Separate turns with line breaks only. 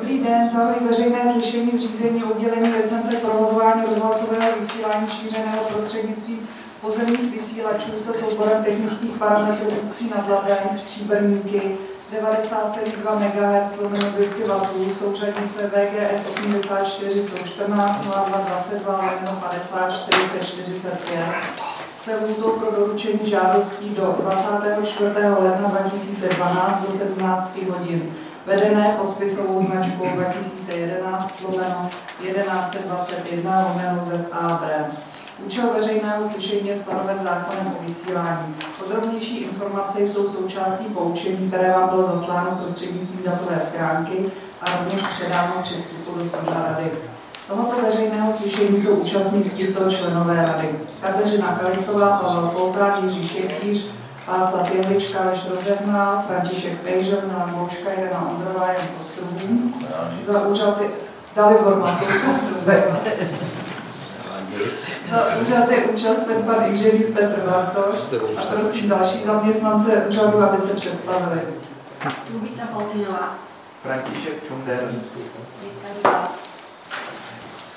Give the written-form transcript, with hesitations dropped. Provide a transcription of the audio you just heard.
Dobrý den, zahajuji veřejné slyšení v řízení o udělení licence provozování rozhlasového vysílání šířeného prostřednictvím pozemních vysílačů se souborem technických parametrů Ústí nad Labem, Stříbrníky, 90,2 MHz, 200 W, souřadnice VGS 84, jsou 14 02 22 50 40 45, se lhůtou pro doručení žádostí do 24. ledna 2012 do 17 hodin. Vedené pod spisovou značkou 2011/1121/ZAB. Účel veřejného slyšení je stanoven zákonem o vysílání. Podrobnější informace jsou součástí poučení, které vám bylo zasláno prostřednictvím datové schránky a rovněž předáno při vstupu do sídla rady. Tohoto veřejného slyšení jsou účastníci tito členové rady: Kateřina Kalistová, Pavel Foltár, Jiří Šepíř, Václav Jehlička, Aleš Rozehná, František Pejžel, Milan Bouška, Jana Ondrová, Jan Kostrubů. Za úřad Dalibor Matouška, za úřad je účasten pan inženýr Petr Bartoš a prosím další zaměstnance úřadu, aby se představili.
Lubica Foltynová.
František Čunder.
Jitka Dubá.